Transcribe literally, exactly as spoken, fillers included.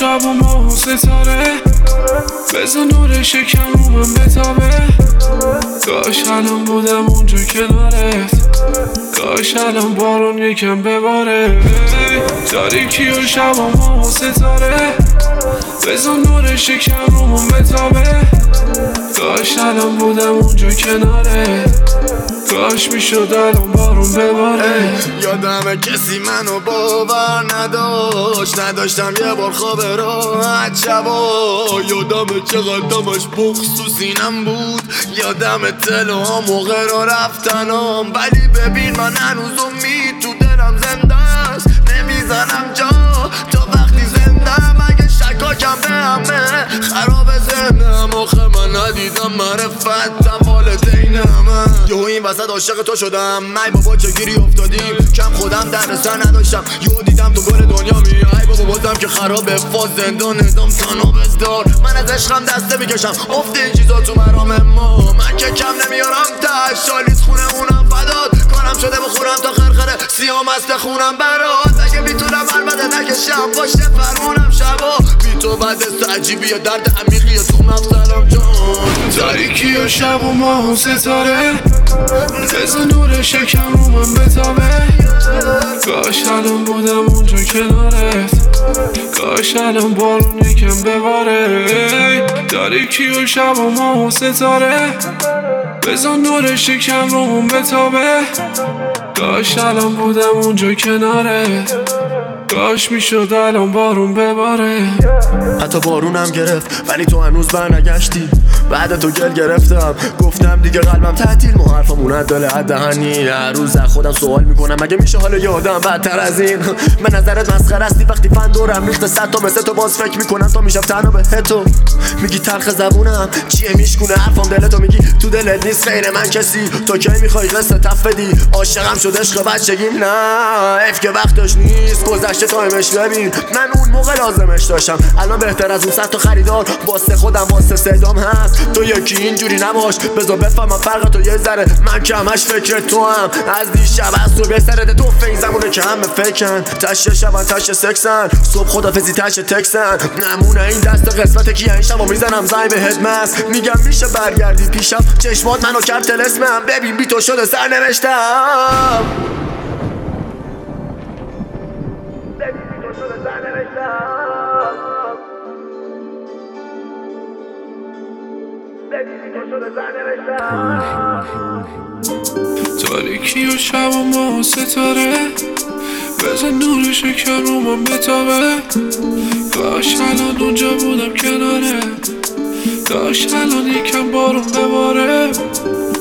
شب و ماه و ستاره بزن نور شکم رو من بتابه. کاش الان بودم اونجا کنارت، کاش الان بارون یکم بباره. تاریکی و شب و ماه و ستاره بزن نور شکم رو من بتابه. کاش الان بودم اونجا کنارت، کاش میشد الان بارون بباره. یادمه کسی منو باور نداشت، نداشتم یه بار خواب راحت شبا. یادمه چقدر دمش بغض تو سینم بود، یادمه تلوها موقع را رفتنم. ولی ببین من هنوز امید تو دلم زنده است، نمیزنم جا تا وقتی زندم. اگه شکاکم به همه خراب ذهنم، آخه من ندیدم معرفت والدینم. یهو این وسط عاشق تو شدم، ای بابا چه گیری افتادیم. کم خودم در سر نداشتم، یهو دیدم تو گل دنیا می. ای بابا بازم که خرابه فاز زندان نظام تنها بزدار. من از عشقم دسته میکشم افت این چیزا تو مرام ما. من که کم نمیارم تش شالیز خونمونم فداد کارم شده بخورم تا خرخره سیام است خونم برات. اگه میتونم البته نکشم پشت فرمونم شبا. بی تو بعد است عجیبیه درد عمیقیه تو مفصلم جان. تاریکی و شب و ماه و ستاره بزن نور شکم رو من بتابه. کاش الان بودم اونجا کنارت، کاش الان بارون یکم بباره. تاریکی و شب و ماه و ستاره بزن نور شکم رو من بتابه. کاش الان بودم اونجا کنارت، کاش میشد الان بارون بباره. حتی بارونم گرفت ولی تو هنوز برنگشتی. بعد تو گل گرفتم گفتم دیگه قلبم تعطیل، مو حرفمون عدل دهنی. هر روز خودم سوال میکنم مگه میشه حالا یه آدم بدتر از این. من نظرت مسخره هستی وقتی فن دورم ریخته صد تا مثل تو، باز فکر میکنم تا میشم تنها به تو. میگی تلخ زبونم چیه میشکونه حرفم دلتو، میگی تو دلت نیست غیر من کسی. تو کی میخوای قصه تف بدی؟ عاشقم شد عشق بچگیم، نه اف که وقتش نیست گذشته تایمش. ببین من اون موقع لازمش داشتم، الان بهتر از اون صد تا خریدار واسه خودم واسه صدام هست. تو یکی اینجوری نباش بذار بفهمم فرق تو یه ذره. من که همش فکر تو هم از دیشب از تو بسرده. تو فین زمونه که همه فکرن تش شبن تش سکسن، صبح خدافزی تش تکسن. نمونه این دست قسمت کی این شبا میزنم زنگ به هدمس. میگم میشه برگردی پیشم چشمات منو کرد تلسمم. ببین بی تو شده سر نوشتم، تاریکی و شب و ماه و ستاره بزن نور شکم رو من بتابه. کاش الان اونجا بودم کناره، کاش الان یکم بارون بباره.